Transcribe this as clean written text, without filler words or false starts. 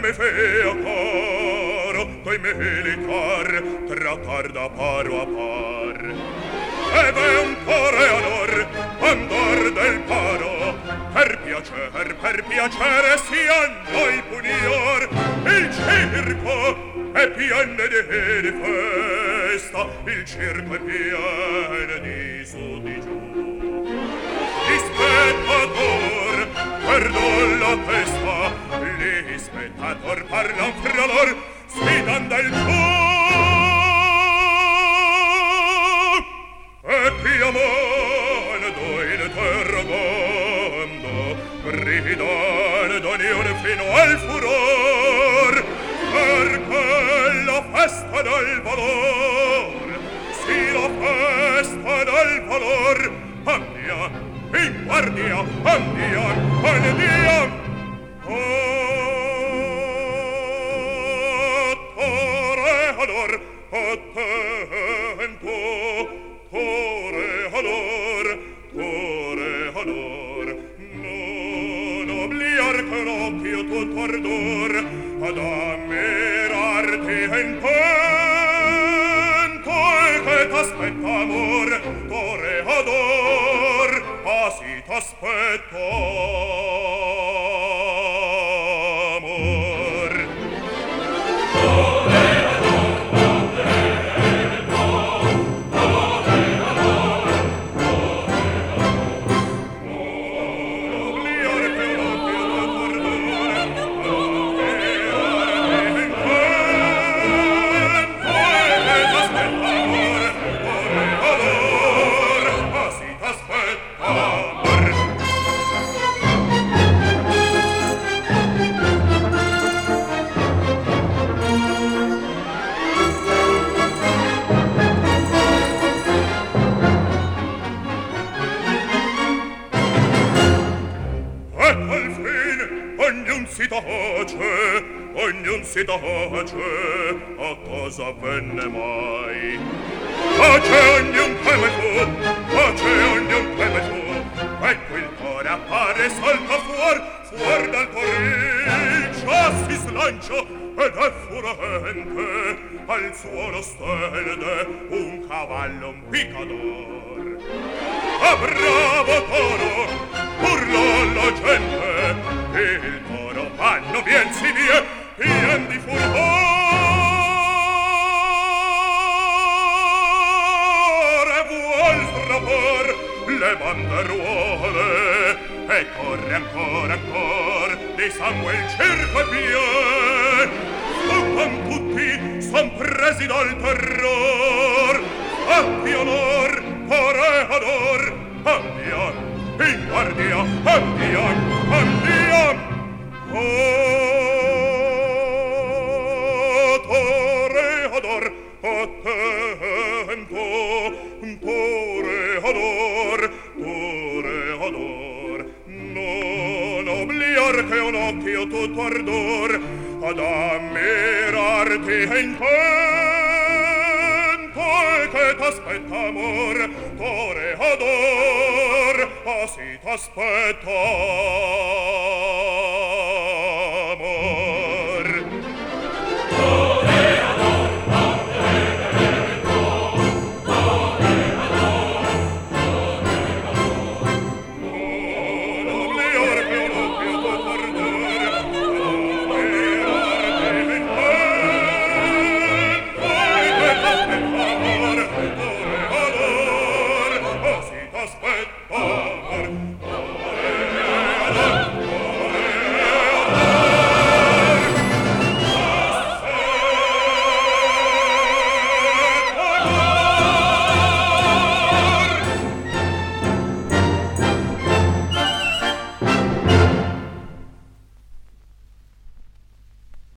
me fea caro, coi militar, tratar da paro a par. Ed è un toreador, andar del paro, per piacere sia noi punior. Il circo è pieno di festa, il circo è pieno di su di giù. Gli spettator perdon la testa, gli spettator parlan fra lor, sfidan del giù. E piamando in terramondo, gridando ognuno fino al furor, perché la festa del valor, sì la festa del valor, andiamo, in guardia, andiamo, andiamo. Toreador, attento, toreador, toreador, non obliar che l'occhio tutto ardor ad ammirarti in pento e che t'aspetta amor, toreador, ah sì t'aspetta amor. Ognun si tace, a cosa venne mai? Tace ognun come tu, tace ognun come tu, ecco il cuore appare, salta fuor dal corriccio, si slancia ed è furente, al suolo stende un cavallo, un picador. A bravo toro, urlò la gente, il toro vanno bien si vie, pien di furore, vuol frappar le banderuole, e corre ancora, di sangue il circo è pien, sfuggan tutti, son presi dal terror, fatti onor, toreador, andiam, in guardia, andiam, andiam. Oh, toreador, attento, toreador, toreador, non obliar che un occhio tutto ardor ad ammirarti in pento e che t'aspetta amor, toreador, ah sì t'aspetta amor.